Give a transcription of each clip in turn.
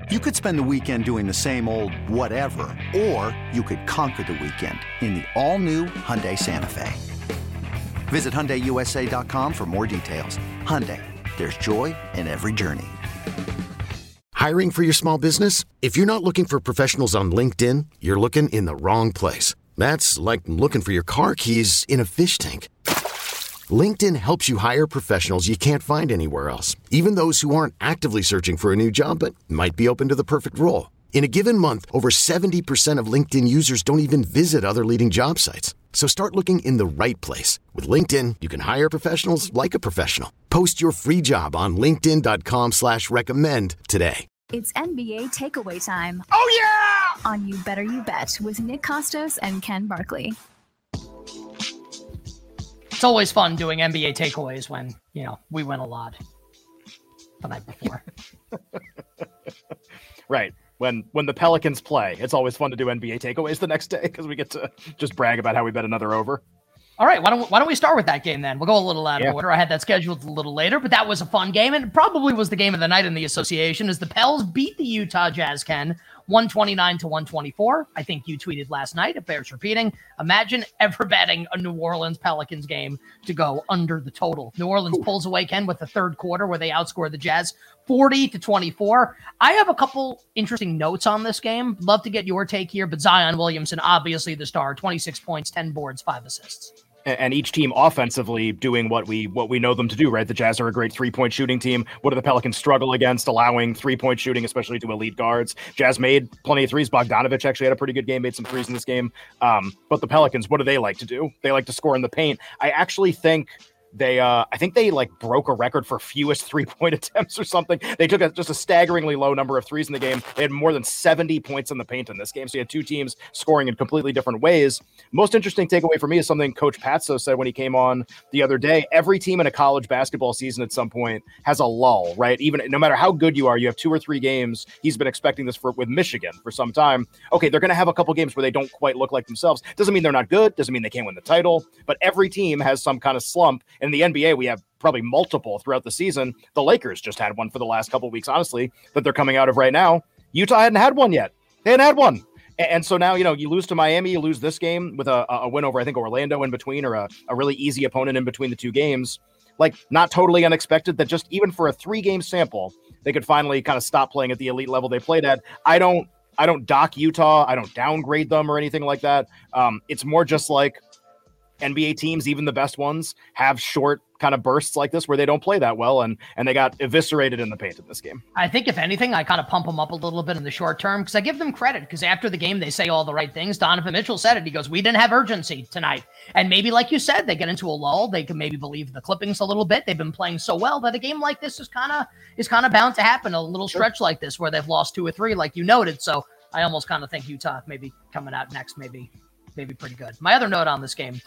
You could spend the weekend doing the same old whatever, or you could conquer the weekend in the all-new Hyundai Santa Fe. Visit HyundaiUSA.com for more details. Hyundai, there's joy in every journey. Hiring for your small business? If you're not looking for professionals on LinkedIn, you're looking in the wrong place. That's like looking for your car keys in a fish tank. LinkedIn helps you hire professionals you can't find anywhere else, even those who aren't actively searching for a new job but might be open to the perfect role. In a given month, over 70% of LinkedIn users don't even visit other leading job sites. So start looking in the right place. With LinkedIn, you can hire professionals like a professional. Post your free job on linkedin.com/recommend today. It's NBA takeaway time. Oh, yeah! On You Better You Bet with Nick Kostos and Ken Barkley. It's always fun doing NBA takeaways when, we win a lot the night before. Right. When the Pelicans play, it's always fun to do NBA takeaways the next day because we get to just brag about how we bet another over. All right, why don't we start with that game then? We'll go a little out of order. I had that scheduled a little later, but that was a fun game, and it probably was the game of the night in the association as the Pels beat the Utah Jazz, Ken, 129-124. I think you tweeted last night, it bears repeating. Imagine ever betting a New Orleans Pelicans game to go under the total. New Orleans pulls away, Ken, with the third quarter where they outscored the Jazz 40-24. I have a couple interesting notes on this game. Love to get your take here, but Zion Williamson, obviously the star, 26 points, 10 boards, 5 assists. And each team offensively doing what we know them to do, right? The Jazz are a great three-point shooting team. What do the Pelicans struggle against? Allowing three-point shooting, especially to elite guards. Jazz made plenty of threes. Bogdanovich actually had a pretty good game, made some threes in this game. But the Pelicans, what do they like to do? They like to score in the paint. I actually think I think they broke a record for fewest three-point attempts or something. They took just a staggeringly low number of threes in the game. They had more than 70 points in the paint in this game. So you had two teams scoring in completely different ways. Most interesting takeaway for me is something Coach Patso said when he came on the other day. Every team in a college basketball season at some point has a lull, right? Even no matter how good you are, you have 2 or 3 games. He's been expecting this with Michigan for some time. Okay, they're going to have a couple games where they don't quite look like themselves. Doesn't mean they're not good. Doesn't mean they can't win the title. But every team has some kind of slump. In the NBA, we have probably multiple throughout the season. The Lakers just had one for the last couple of weeks, honestly, that they're coming out of right now. Utah hadn't had one yet. They hadn't had one. And so now, you lose to Miami, you lose this game with a win over, I think, Orlando in between, or a really easy opponent in between the two games. Not totally unexpected that just even for a 3-game sample, they could finally kind of stop playing at the elite level they played at. I don't dock Utah. I don't downgrade them or anything like that. It's more just like NBA teams, even the best ones, have short kind of bursts like this where they don't play that well, and they got eviscerated in the paint in this game. I think, if anything, I kind of pump them up a little bit in the short term because I give them credit because after the game, they say all the right things. Donovan Mitchell said it. He goes, we didn't have urgency tonight. And maybe, like you said, they get into a lull. They can maybe believe the Clippings a little bit. They've been playing so well that a game like this is kind of bound to happen, a little stretch like this where they've lost 2 or 3, like you noted. So I almost kind of think Utah maybe coming out next, maybe pretty good. My other note on this game,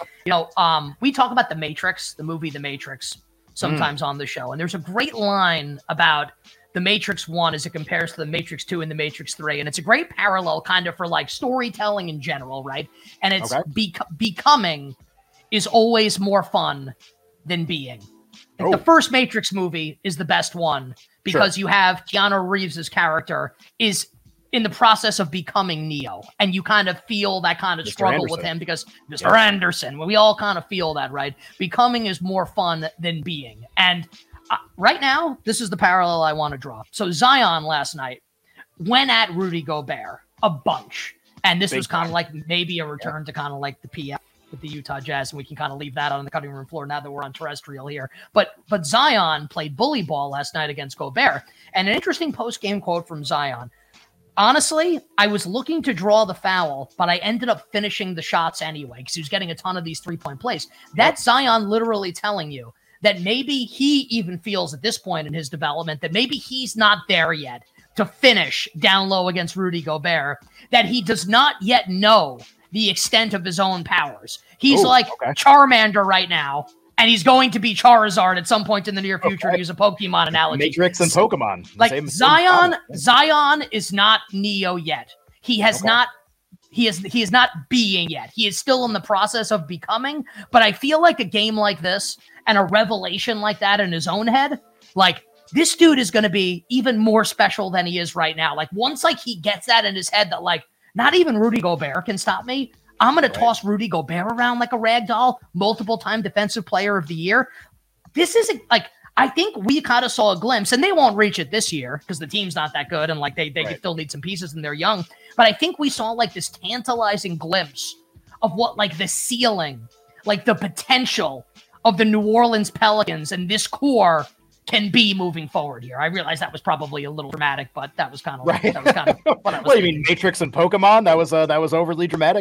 we talk about The Matrix, the movie The Matrix, sometimes on the show. And there's a great line about The Matrix 1 as it compares to The Matrix 2 and The Matrix 3. And it's a great parallel kind of for storytelling in general, right? And it's becoming is always more fun than being. The first Matrix movie is the best one because you have Keanu Reeves' character is in the process of becoming Neo. And you kind of feel that kind of struggle with him because Mr. Anderson, we all kind of feel that, right? Becoming is more fun than being. And right now, this is the parallel I want to draw. So Zion last night went at Rudy Gobert a bunch. And this was kind of like maybe a return to kind of like the PF with the Utah Jazz, and we can kind of leave that on the cutting room floor now that we're on terrestrial here. But Zion played bully ball last night against Gobert. And an interesting post-game quote from Zion. Honestly, I was looking to draw the foul, but I ended up finishing the shots anyway because he was getting a ton of these 3-point plays. That's Zion literally telling you that maybe he even feels at this point in his development that maybe he's not there yet to finish down low against Rudy Gobert, that he does not yet know the extent of his own powers. He's Charmander right now, and he's going to be Charizard at some point in the near future to use a Pokemon analogy. Matrix and Pokemon. Zion is not Neo yet. He has not he is not being yet. He is still in the process of becoming, but I feel like a game like this and a revelation like that in his own head, this dude is going to be even more special than he is right now. Like once like he gets that in his head that like not even Rudy Gobert can stop me. I'm going to toss Rudy Gobert around like a rag doll, multiple-time defensive player of the year. This isn't like, I think we kind of saw a glimpse, and they won't reach it this year because the team's not that good and like they still need some pieces and they're young. But I think we saw like this tantalizing glimpse of what like the ceiling, like the potential of the New Orleans Pelicans and this core can be moving forward here. I realize that was probably a little dramatic, but that was kind of what I was What do you mean, Matrix and Pokemon? That was overly dramatic.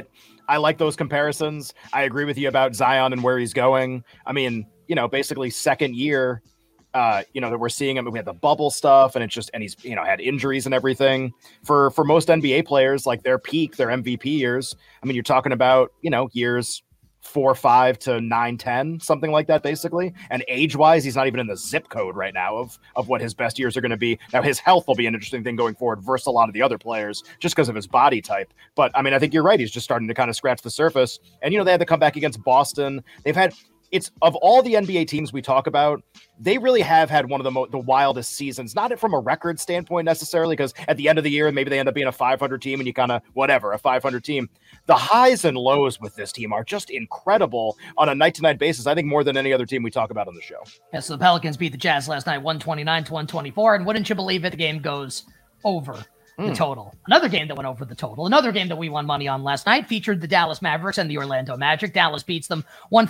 I like those comparisons. I agree with you about Zion and where he's going. I mean, basically second year, that we're seeing him. We had the bubble stuff, and he's had injuries and everything. For most NBA players, like their peak, their MVP years. I mean, you're talking about years 4, 5 to 9, 10, something like that, basically. And age-wise, he's not even in the zip code right now of what his best years are going to be. Now, his health will be an interesting thing going forward versus a lot of the other players just because of his body type. But, I mean, I think you're right. He's just starting to kind of scratch the surface. And, they had to come back against Boston. It's of all the NBA teams we talk about, they really have had one of the wildest seasons, not from a record standpoint necessarily, because at the end of the year, maybe they end up being a 500 team and you kind of, a 500 team. The highs and lows with this team are just incredible on a night-to-night basis, I think more than any other team we talk about on the show. Yeah, so the Pelicans beat the Jazz last night, 129-124, and wouldn't you believe it, the game goes over the total. Another game that went over the total. Another game that we won money on last night featured the Dallas Mavericks and the Orlando Magic. Dallas beats them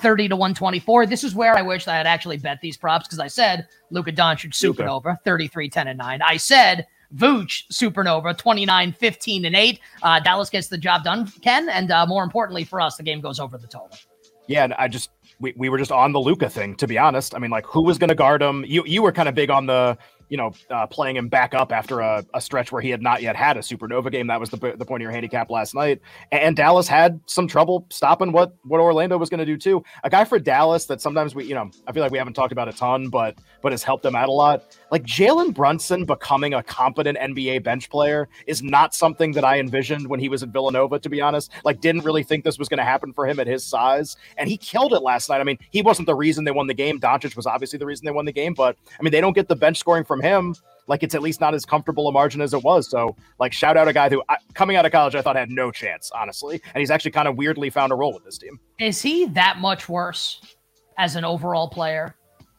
130-124. This is where I wish I had actually bet these props because I said Luka Doncic supernova 33-10-9. I said Vooch supernova 29-15-8. Dallas gets the job done, Ken, and more importantly for us, the game goes over the total. Yeah, and we were just on the Luka thing, to be honest. I mean, like, who was going to guard him? You were kind of big on the playing him back up after a stretch where he had not yet had a supernova game. That was the point of your handicap last night. And Dallas had some trouble stopping what Orlando was going to do too. A guy for Dallas that sometimes I feel like we haven't talked about a ton, but has helped them out a lot. Like Jalen Brunson becoming a competent NBA bench player is not something that I envisioned when he was at Villanova, to be honest. Like, didn't really think this was going to happen for him at his size. And he killed it last night. I mean, he wasn't the reason they won the game. Doncic was obviously the reason they won the game, but I mean, they don't get the bench scoring from him. Like, it's at least not as comfortable a margin as it was. So, like, shout out a guy who, coming out of college, I thought had no chance, honestly. And he's actually kind of weirdly found a role with this team. Is he that much worse as an overall player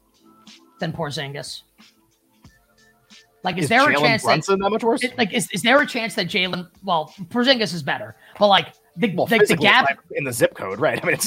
than Porzingis? Like, is there a chance Brunson that much worse? Is there a chance that well, Porzingis is better, but like the gap in the zip code, right? I mean, it's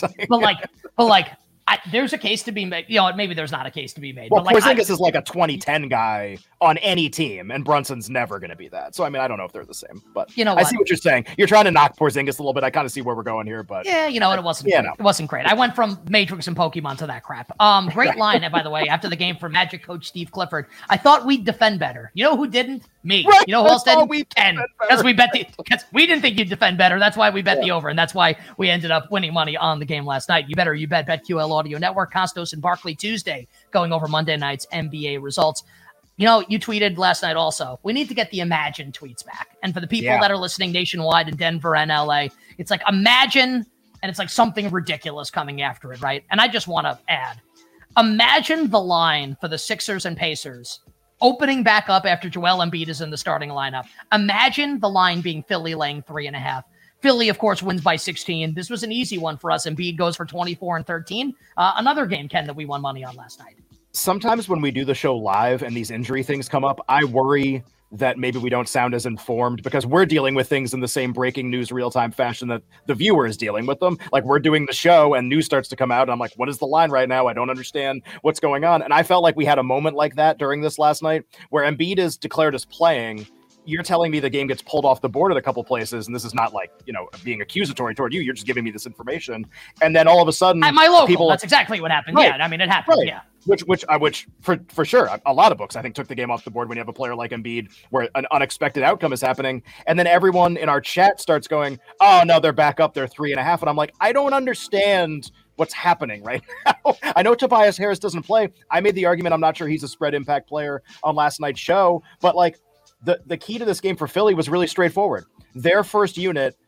like, there's a case to be made. Maybe there's not a case to be made. Well, but Porzingis is like a 2010 guy on any team, and Brunson's never going to be that. So, I mean, I don't know if they're the same, but I see what you're saying. You're trying to knock Porzingis a little bit. I kind of see where we're going here, but yeah, it wasn't. Yeah, it wasn't great. I went from Matrix and Pokemon to that crap. Great line, by the way, after the game from Magic coach Steve Clifford. I thought we'd defend better. You know who didn't? Me. Right. You know who else didn't? Ken. Because we didn't think you'd defend better. That's why we bet the over, and that's why we ended up winning money on the game last night. You bet BetQL Audio Network, Costos and Barkley Tuesday, going over Monday night's NBA results. You tweeted last night also, we need to get the Imagine tweets back. And for the people that are listening nationwide in Denver and LA, it's like Imagine, and it's like something ridiculous coming after it, right? And I just want to add, imagine the line for the Sixers and Pacers opening back up after Joel Embiid is in the starting lineup. Imagine the line being Philly laying 3.5. Philly, of course, wins by 16. This was an easy one for us. Embiid goes for 24 and 13. Another game, Ken, that we won money on last night. Sometimes when we do the show live and these injury things come up, I worry that maybe we don't sound as informed because we're dealing with things in the same breaking news real-time fashion that the viewer is dealing with them. Like, we're doing the show and news starts to come out and I'm like, what is the line right now? I don't understand what's going on. And I felt like we had a moment like that during this last night where Embiid is declared as playing. You're telling me the game gets pulled off the board at a couple places, and this is not like, being accusatory toward you. You're just giving me this information. And then all of a sudden, at my local, that's exactly what happened. Right. Yeah, I mean, it happened. Right. Yeah. Which for sure, a lot of books, I think, took the game off the board when you have a player like Embiid where an unexpected outcome is happening. And then everyone in our chat starts going, oh, no, they're back up. They're 3.5. And I'm like, I don't understand what's happening right now. I know Tobias Harris doesn't play. I made the argument I'm not sure he's a spread impact player on last night's show. But, like, the key to this game for Philly was really straightforward. Their first unit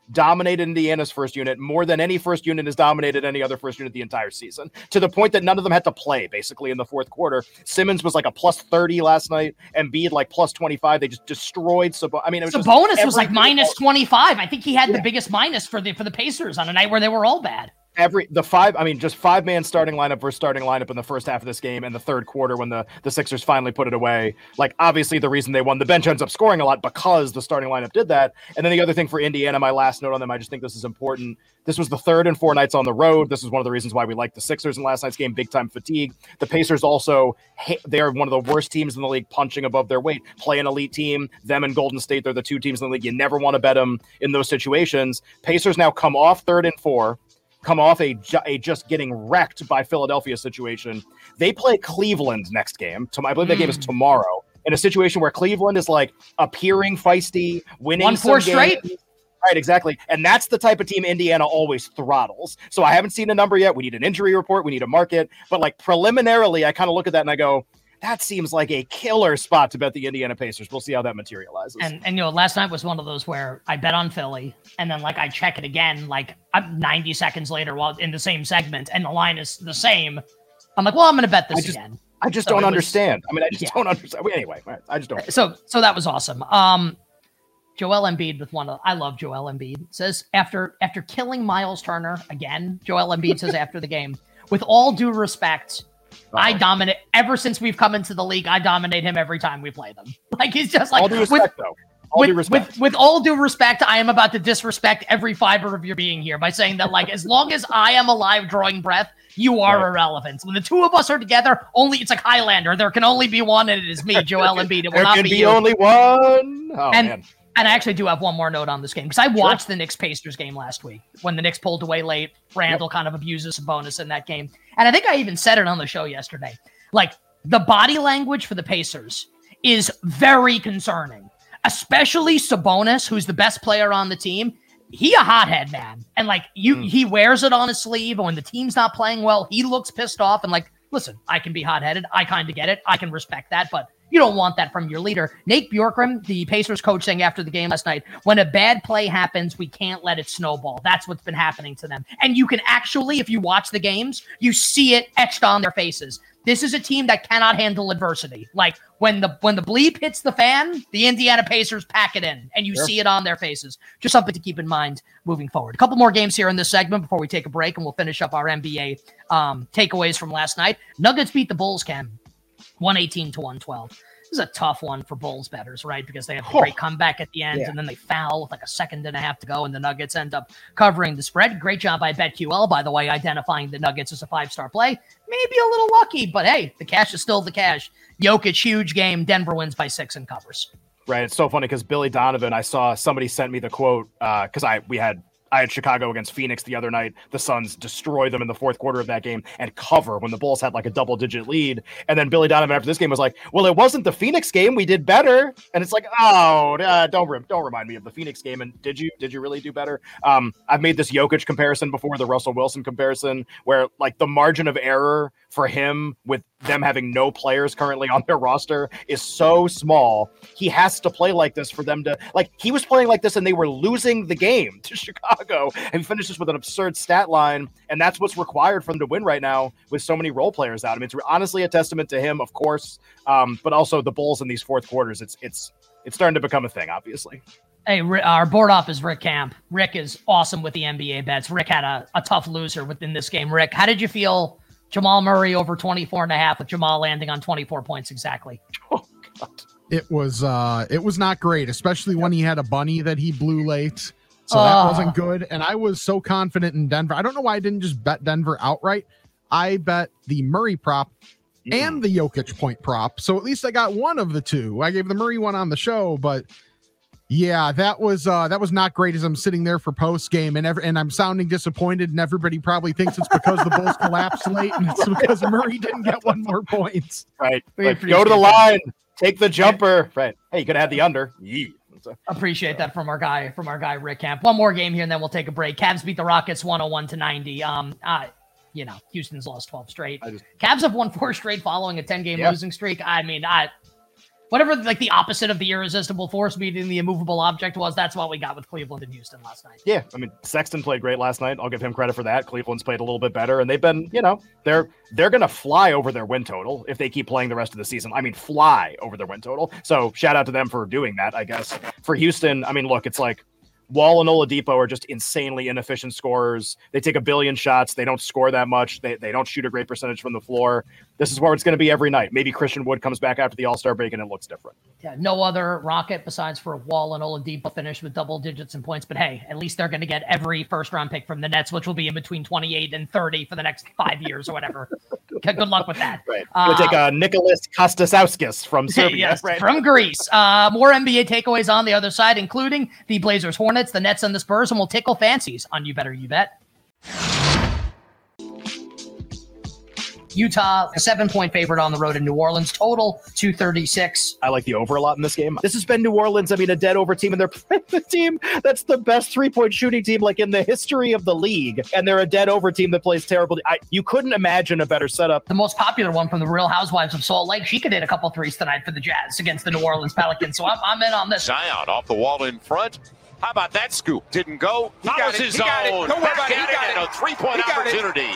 dominated Indiana's first unit more than any first unit has dominated any other first unit the entire season, to the point that none of them had to play basically in the fourth quarter. Simmons was like a plus 30 last night, Embiid like plus 25. They just destroyed Sabonis. I mean, it was Sabonis was like minus 25. I think he had the biggest minus for the Pacers on a night where they were all bad. Just 5-man starting lineup versus starting lineup in the first half of this game and the third quarter when the Sixers finally put it away. Like, obviously the reason they won, the bench ends up scoring a lot because the starting lineup did that. And then the other thing for Indiana, my last note on them, I just think this is important. This was the third and 4 nights on the road. This is one of the reasons why we liked the Sixers in last night's game, big time fatigue. The Pacers also, they are one of the worst teams in the league punching above their weight. Play an elite team, them and Golden State, they're the two teams in the league. You never want to bet them in those situations. Pacers now come off 3rd and 4. Come off a just getting wrecked by Philadelphia situation. They play Cleveland next game. I believe that game is tomorrow. In a situation where Cleveland is like appearing feisty, winning 1-4 straight. Right, exactly. And that's the type of team Indiana always throttles. So I haven't seen a number yet. We need an injury report. We need a market. But like preliminarily, I kind of look at that and I go, that seems like a killer spot to bet the Indiana Pacers. We'll see how that materializes. And last night was one of those where I bet on Philly, and then like I check it again, like 90 seconds later while in the same segment, and the line is the same. I'm like, well, I'm going to bet this again. I just don't understand. Don't understand. Anyway, I just don't. So that was awesome. Joel Embiid with I love Joel Embiid. Says after killing Miles Turner again, Joel Embiid says after the game, with all due respect, I dominate ever since we've come into the league. I dominate him every time we play them. Like, he's just like, all due respect, though. With all due respect, I am about to disrespect every fiber of your being here by saying that, like, as long as I am alive drawing breath, you are irrelevant. When the two of us are together, it's like Highlander. There can only be one, and it is me, Joel Embiid. It will not be you. Only one. Oh, man. And I actually do have one more note on this game because I watched the Knicks-Pacers game last week when the Knicks pulled away late. Randall kind of abuses Sabonis in that game. And I think I even said it on the show yesterday. Like, the body language for the Pacers is very concerning, especially Sabonis, who's the best player on the team. He a hothead, man. And, like, he wears it on his sleeve. And when the team's not playing well, he looks pissed off. And, like, listen, I can be hot-headed. I kind of get it. I can respect that. But you don't want that from your leader. Nate Bjorkgren, the Pacers coach, saying after the game last night, when a bad play happens, we can't let it snowball. That's what's been happening to them. And you can actually, if you watch the games, you see it etched on their faces. This is a team that cannot handle adversity. Like, when the bleep hits the fan, the Indiana Pacers pack it in, and you see it on their faces. Just something to keep in mind moving forward. A couple more games here in this segment before we take a break, and we'll finish up our NBA takeaways from last night. Nuggets beat the Bulls, Ken. 118-112. This is a tough one for Bulls bettors, right? Because they have a great comeback at the end, and then they foul with like a second and a half to go, and the Nuggets end up covering the spread. Great job by BetQL, by the way, identifying the Nuggets as a 5-star play. Maybe a little lucky, but hey, the cash is still the cash. Jokic, huge game. Denver wins by 6 and covers. Right. It's so funny because Billy Donovan, I saw somebody sent me the quote because I had Chicago against Phoenix the other night. The Suns destroy them in the fourth quarter of that game and cover when the Bulls had like a double-digit lead. And then Billy Donovan after this game was like, well, it wasn't the Phoenix game. We did better. And it's like, don't remind me of the Phoenix game. And did you really do better? I've made this Jokic comparison before, the Russell Wilson comparison, where like the margin of error for him with them having no players currently on their roster is so small. He has to play like this for them to, like, he was playing like this and they were losing the game to Chicago, and he finishes with an absurd stat line, and that's what's required for them to win right now with so many role players out. I mean, it's honestly a testament to him, of course, but also the Bulls in these fourth quarters. It's starting to become a thing, obviously. Hey, our board op is Rick Camp. Rick is awesome with the NBA bets. Rick had a tough loser within this game. Rick, how did you feel Jamal Murray over 24.5 with Jamal landing on 24 points exactly? Oh, God. It was not great, especially when he had a bunny that he blew late. So that wasn't good. And I was so confident in Denver. I don't know why I didn't just bet Denver outright. I bet the Murray prop and the Jokic point prop. So at least I got one of the two. I gave the Murray one on the show, but yeah, that was not great as I'm sitting there for post game and I'm sounding disappointed, and everybody probably thinks it's because the Bulls collapsed late and it's because Murray didn't get one more points. Right. Like, go to the line, take the jumper. Right. Hey, you could have had the under. Yeah. Appreciate that from our guy Rick Camp. One more game here and then we'll take a break. Cavs beat the Rockets 101-90. Houston's lost 12 straight. Cavs have won 4 straight following a 10-game losing streak. I mean, whatever like the opposite of the irresistible force meeting the immovable object was, that's what we got with Cleveland and Houston last night. Yeah, I mean, Sexton played great last night. I'll give him credit for that. Cleveland's played a little bit better, and they've been, they're going to fly over their win total if they keep playing the rest of the season. I mean, fly over their win total. So shout out to them for doing that, I guess. For Houston, I mean, look, it's like Wall and Oladipo are just insanely inefficient scorers. They take a billion shots. They don't score that much. They don't shoot a great percentage from the floor. This is where it's going to be every night. Maybe Christian Wood comes back after the All-Star break and it looks different. Yeah, no other Rocket besides for Wall and Oladipo finish with double digits in points. But hey, at least they're going to get every first-round pick from the Nets, which will be in between 28 and 30 for the next 5 years or whatever. Good luck with that. Right. We'll take Nicholas Kostasauskis from Serbia. Yes, right? From Greece. More NBA takeaways on the other side, including the Blazers, Hornets, the Nets, and the Spurs, and we'll tickle fancies on You Better You Bet. Utah, a 7-point favorite on the road in New Orleans. Total 236. I like the over a lot in this game. This has been New Orleans. I mean, a dead over team, and they're playing the team that's the best 3-point shooting team like in the history of the league. And they're a dead over team that plays terrible. You couldn't imagine a better setup. The most popular one from the Real Housewives of Salt Lake. She could hit a couple threes tonight for the Jazz against the New Orleans Pelicans. So I'm in on this. Zion off the wall in front. How about that scoop? Didn't go. Follows his own. Don't worry about it. He got it. A 3-point opportunity.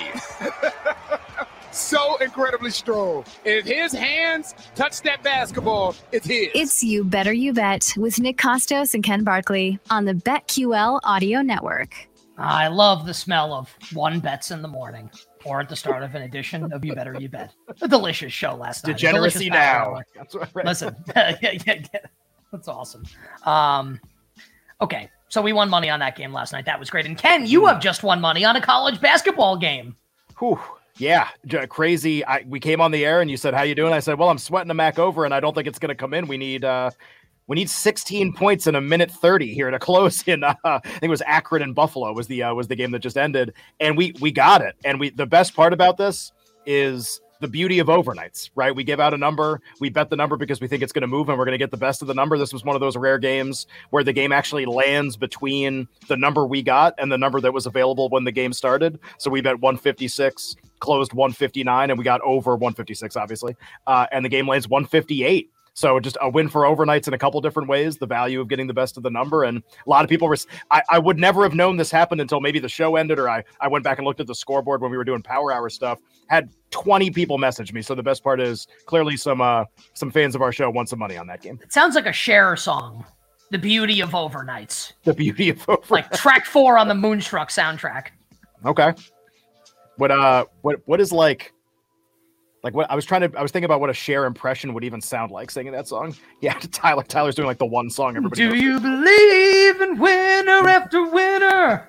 So incredibly strong. If his hands touch that basketball, it's his. It's You Better You Bet with Nick Costos and Ken Barkley on the BetQL Audio Network. I love the smell of one bets in the morning or at the start of an edition of You Better You Bet. A delicious show last night. Degeneracy now. That's right. Listen, that's awesome. Okay, so we won money on that game last night. That was great. And Ken, you have just won money on a college basketball game. Whew. Yeah, crazy. We came on the air and you said, how you doing? I said, well, I'm sweating a Mac over and I don't think it's going to come in. We need 16 points in a minute 30 here to close in, I think it was Akron and Buffalo was the game that just ended. And we got it. And the best part about this is the beauty of overnights, right? We give out a number, we bet the number because we think it's going to move and we're going to get the best of the number. This was one of those rare games where the game actually lands between the number we got and the number that was available when the game started. So we bet 156, closed 159, and we got over 156, obviously. And the game lands 158. So just a win for overnights in a couple different ways, the value of getting the best of the number. And a lot of people I would never have known this happened until maybe the show ended, or I went back and looked at the scoreboard when we were doing Power Hour stuff. Had 20 people message me. So the best part is clearly some fans of our show want some money on that game. It sounds like a Cher song. The beauty of overnights. The beauty of overnights. Like track 4 on the Moonstruck soundtrack. Okay. What is like what I was thinking about what a Cher impression would even sound like singing that song. Yeah, Tyler's doing like the one song everybody knows. Do you believe in winter after winter?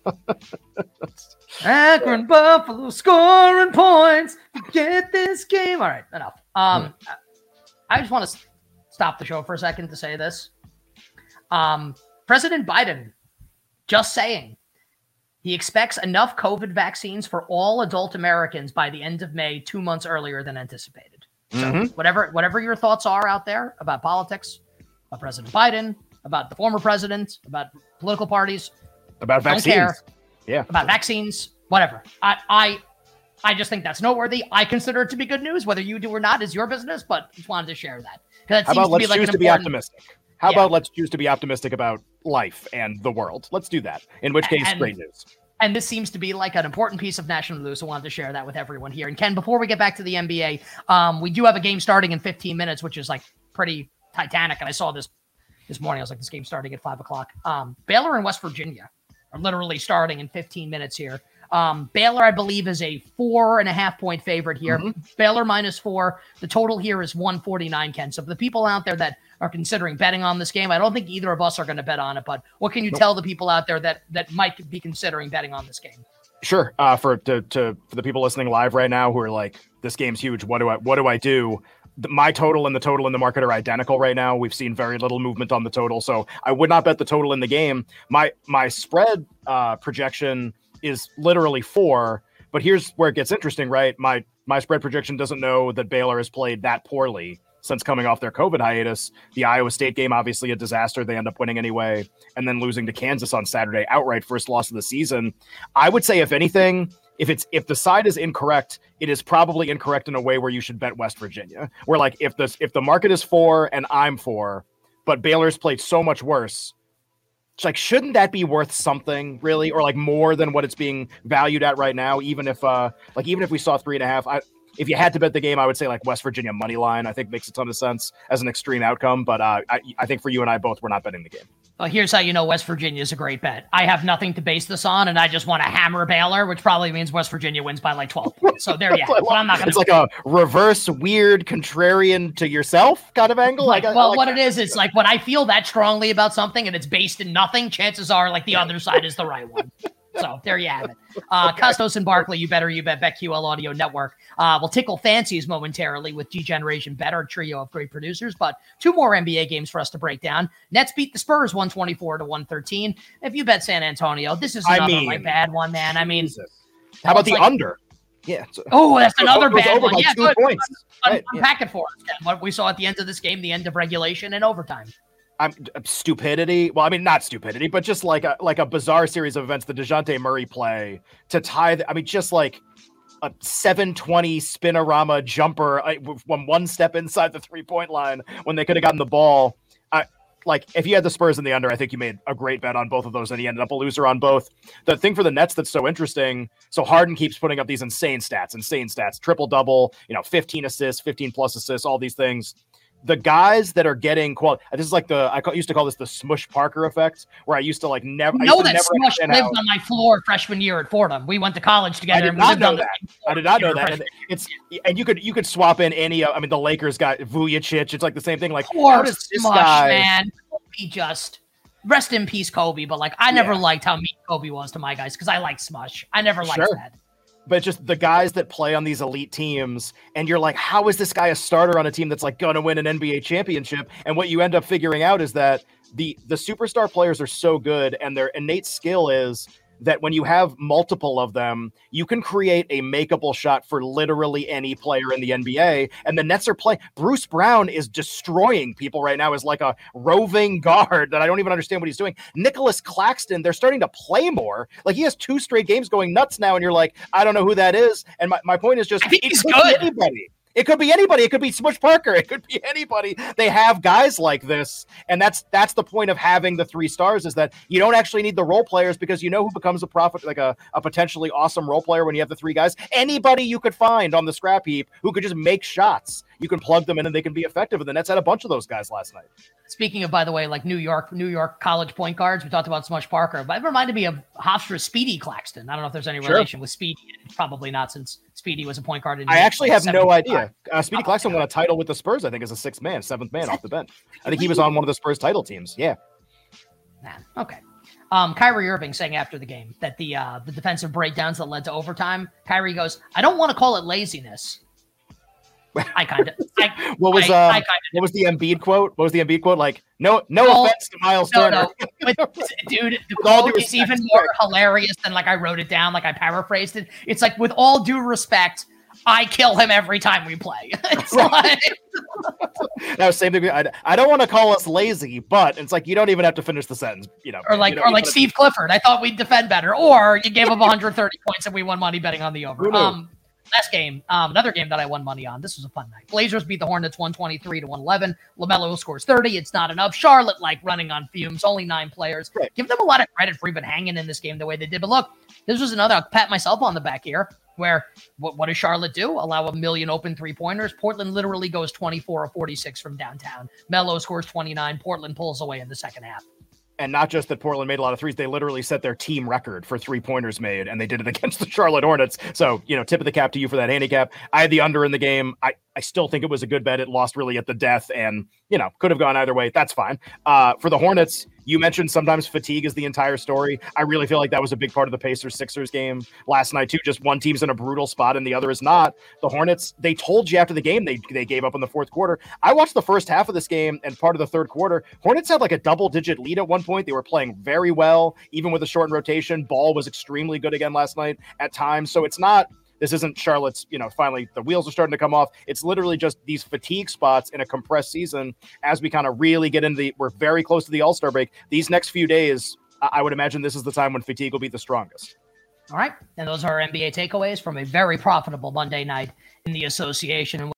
Akron, Buffalo scoring points to get this game. All right, enough. I just want to stop the show for a second to say this. President Biden just saying he expects enough COVID vaccines for all adult Americans by the end of May, 2 months earlier than anticipated. So whatever your thoughts are out there about politics, about President Biden, about the former president, about political parties, about vaccines, don't care. Yeah, about vaccines, whatever. I just think that's noteworthy. I consider it to be good news. Whether you do or not is your business, but just wanted to share that. How about let's choose to be optimistic? How about let's choose to be optimistic about life and the world? Let's do that. In which case, great news. And this seems to be like an important piece of national news. I wanted to share that with everyone here. And Ken, before we get back to the NBA, we do have a game starting in 15 minutes, which is like pretty titanic. And I saw this morning. I was like, this game's starting at 5 o'clock. Baylor and West Virginia are literally starting in 15 minutes here. Baylor, I believe, is a 4.5 point favorite here. Baylor -4. The total here is 149, Ken. So for the people out there that are considering betting on this game, I don't think either of us are going to bet on it, but what can you tell the people out there that might be considering betting on this game? Sure. For the people listening live right now who are like, this game's huge. What do I do? My total and the total in the market are identical right now. We've seen very little movement on the total, so I would not bet the total in the game. My spread projection is literally 4, but here's where it gets interesting, right? My spread projection doesn't know that Baylor has played that poorly since coming off their COVID hiatus. The Iowa State game, obviously a disaster. They end up winning anyway, and then losing to Kansas on Saturday, outright first loss of the season. I would say, if anything, if the side is incorrect, it is probably incorrect in a way where you should bet West Virginia. Where like if the market is 4 and I'm 4, but Baylor's played so much worse, it's like shouldn't that be worth something really, or like more than what it's being valued at right now? Even if we saw 3.5, if you had to bet the game, I would say like West Virginia money line. I think makes a ton of sense as an extreme outcome. But I think for you and I both, we're not betting the game. Well, here's how you know West Virginia is a great bet. I have nothing to base this on, and I just want to hammer Baylor, which probably means West Virginia wins by like 12 points. So there you have it. But I'm not going to. It's like a reverse, weird, contrarian to yourself kind of angle. It's like when I feel that strongly about something and it's based in nothing, chances are like the other side is the right one. So there you have it. Costos and Barkley, you bet BetQL Audio Network. We'll tickle fancies momentarily with G-Generation Bet, our trio of great producers, but 2 more NBA games for us to break down. Nets beat the Spurs 124-113. If you bet San Antonio, this is another bad one, man. I mean, how about the under? Yeah. That's another bad one. Yeah, 2 points. Unpack it for us, Ken. What we saw at the end of this game, the end of regulation and overtime. Stupidity. Well, I mean, not stupidity, but just like a bizarre series of events. The DeJounte Murray play to tie. Just like a 720 spinorama jumper from one step inside the 3-point line when they could have gotten the ball. Like if you had the Spurs in the under, I think you made a great bet on both of those, and he ended up a loser on both. The thing for the Nets that's so interesting. So Harden keeps putting up these insane stats, triple double, 15 assists, 15 plus assists, all these things. The guys that are getting this is like I used to call this the Smush Parker effect, where I used to like never. Smush lived on my floor freshman year at Fordham. We went to college together. I did not know that. And you could swap in any. I mean, the Lakers got Vujacic. It's like the same thing. Like, how does this guy, man? Kobe just rest in peace, Kobe. But like, I never liked how mean Kobe was to my guys because I like Smush. I never liked that. But just the guys that play on these elite teams, and you're like, how is this guy a starter on a team that's like going to win an NBA championship? And what you end up figuring out is that the superstar players are so good, and their innate skill is that when you have multiple of them, you can create a makeable shot for literally any player in the NBA. And the Nets are playing. Bruce Brown is destroying people right now as like a roving guard that I don't even understand what he's doing. Nicholas Claxton, they're starting to play more. Like he has 2 straight games going nuts now. And you're like, I don't know who that is. And my point is just, he's good. Anybody. It could be anybody. It could be Smush Parker. It could be anybody. They have guys like this. And that's the point of having the 3 stars, is that you don't actually need the role players, because you know who becomes a potentially awesome role player when you have the 3 guys. Anybody you could find on the scrap heap who could just make shots. You can plug them in and they can be effective. And the Nets had a bunch of those guys last night. Speaking of, by the way, like New York college point guards, we talked about Smush Parker, but it reminded me of Hofstra's Speedy Claxton. I don't know if there's any relation with Speedy. Probably not, since Speedy was a point guard. I actually have no idea. Speedy Claxton won a title with the Spurs, I think, as a 7th man off the bench. I think he was on one of the Spurs title teams. Yeah. Okay. Kyrie Irving saying after the game that the defensive breakdowns that led to overtime, Kyrie goes, I don't want to call it laziness. I kind of. What was the Embiid quote? What was the Embiid quote? Like, no offense to Miles Turner. Dude, the quote is even more hilarious than like I wrote it down, like I paraphrased it. It's like, with all due respect, I kill him every time we play. It's like now, same thing. I don't want to call us lazy, but it's like you don't even have to finish the sentence, Or like Steve Clifford. I thought we'd defend better, or you gave him 130 points and we won money betting on the over. Last game, another game that I won money on. This was a fun night. Blazers beat the Hornets 123-111. LaMelo scores 30. It's not enough. Charlotte running on fumes. Only 9 players. Right. Give them a lot of credit for even hanging in this game the way they did. But look, this was another. I'll pat myself on the back here. Where what does Charlotte do? Allow 1 million open 3-pointers. Portland literally goes 24 of 46 from downtown. Melo scores 29. Portland pulls away in the second half. And not just that Portland made a lot of threes, they literally set their team record for 3-pointers made, and they did it against the Charlotte Hornets. So, tip of the cap to you for that handicap. I had the under in the game. I still think it was a good bet. It lost really at the death, and, could have gone either way. That's fine. For the Hornets, you mentioned sometimes fatigue is the entire story. I really feel like that was a big part of the Pacers-Sixers game last night, too. Just one team's in a brutal spot and the other is not. The Hornets, they told you after the game they gave up in the fourth quarter. I watched the first half of this game and part of the third quarter. Hornets had like a double-digit lead at one point. They were playing very well, even with a shortened rotation. Ball was extremely good again last night at times. So this isn't Charlotte's, finally the wheels are starting to come off. It's literally just these fatigue spots in a compressed season as we kind of really get into we're very close to the All-Star break. These next few days, I would imagine this is the time when fatigue will be the strongest. All right. And those are our NBA takeaways from a very profitable Monday night in the association. And